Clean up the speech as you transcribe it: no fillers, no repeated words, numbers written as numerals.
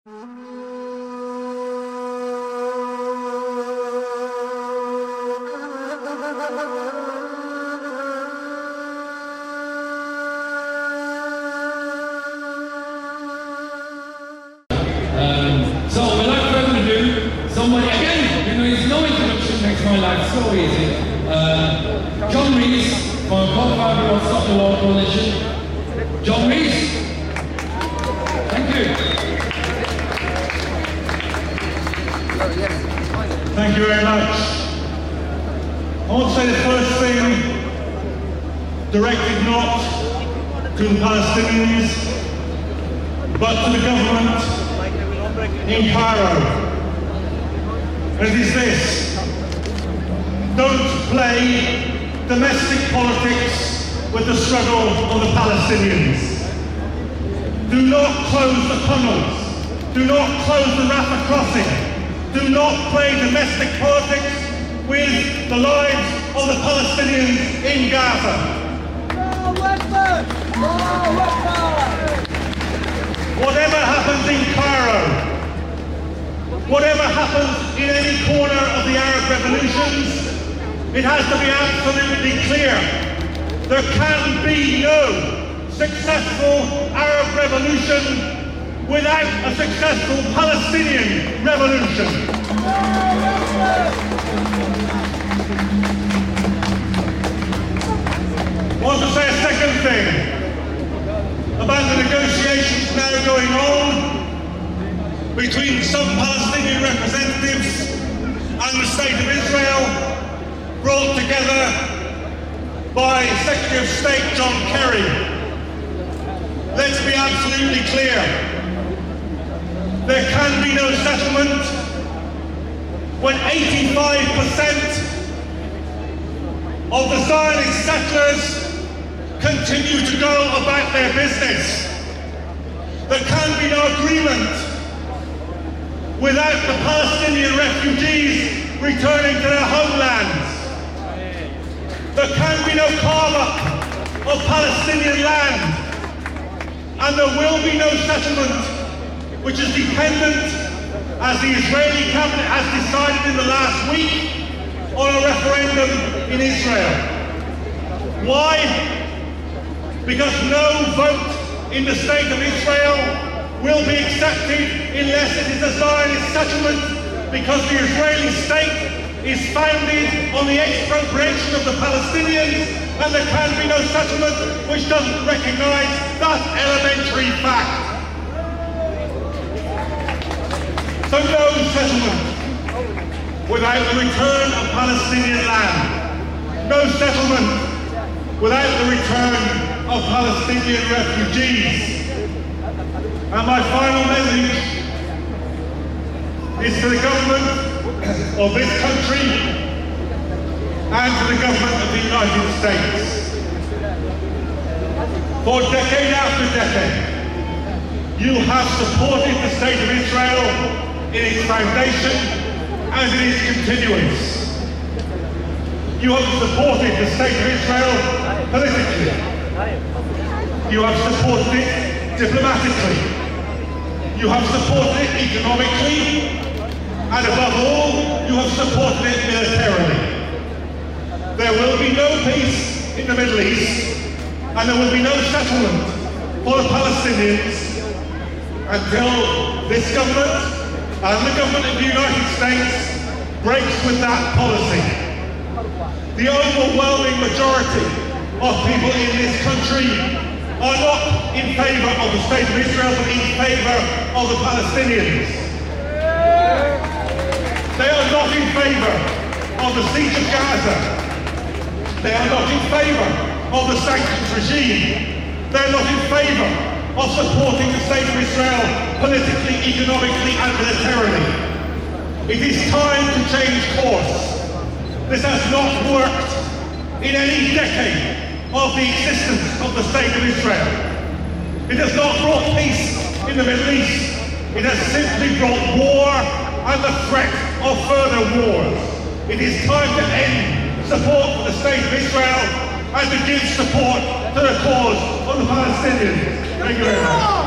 So without further ado, somebody again, you know, his no introduction makes my life so easy. John Rees from co-founder of Stop the War Coalition. John Rees. Thank you. Thank you very much. I want to say the first thing, directed not to the Palestinians, but to the government in Cairo. And it is this: don't play domestic politics with the struggle of the Palestinians. Do not close the tunnels. Do not close the Rafah crossing. Do not play domestic politics with the lives of the Palestinians in Gaza. Whatever happens in Cairo, whatever happens in any corner of the Arab revolutions, it has to be absolutely clear: there can be no successful Arab revolution without a successful Palestinian revolution. I want to say a second thing about the negotiations now going on between some Palestinian representatives and the State of Israel, brought together by Secretary of State John Kerry. Let's be absolutely clear: there can be no settlement when 85% of the Zionist settlers continue to go about their business. There can be no agreement without the Palestinian refugees returning to their homelands. There can be no carve-up of Palestinian land, and there will be no settlement which is dependent, as the Israeli cabinet has decided in the last week, on a referendum in Israel. Why? Because no vote in the State of Israel will be accepted unless it is a Zionist settlement, because the Israeli state is founded on the expropriation of the Palestinians, and there can be no settlement which doesn't recognise that elementary fact. So no settlement without the return of Palestinian land. No settlement without the return of Palestinian refugees. And my final message is to the government of this country and to the government of the United States. For decade after decade, you have supported the State of Israel in its foundation and in its continuance. You have supported the State of Israel politically. You have supported it diplomatically. You have supported it economically. And above all, you have supported it militarily. There will be no peace in the Middle East, and there will be no settlement for the Palestinians until this government and the government of the United States breaks with that policy. The overwhelming majority of people in this country are not in favour of the State of Israel, but in favour of the Palestinians. They are not in favour of the siege of Gaza. They are not in favour of the sanctions regime. They are not in favour of supporting the State of Israel politically, economically and militarily. It is time to change course. This has not worked in any decade of the existence of the State of Israel. It has not brought peace in the Middle East. It has simply brought war and the threat of further wars. It is time to end support for the State of Israel and to give support to the cause of the Palestinians. Thank you very much.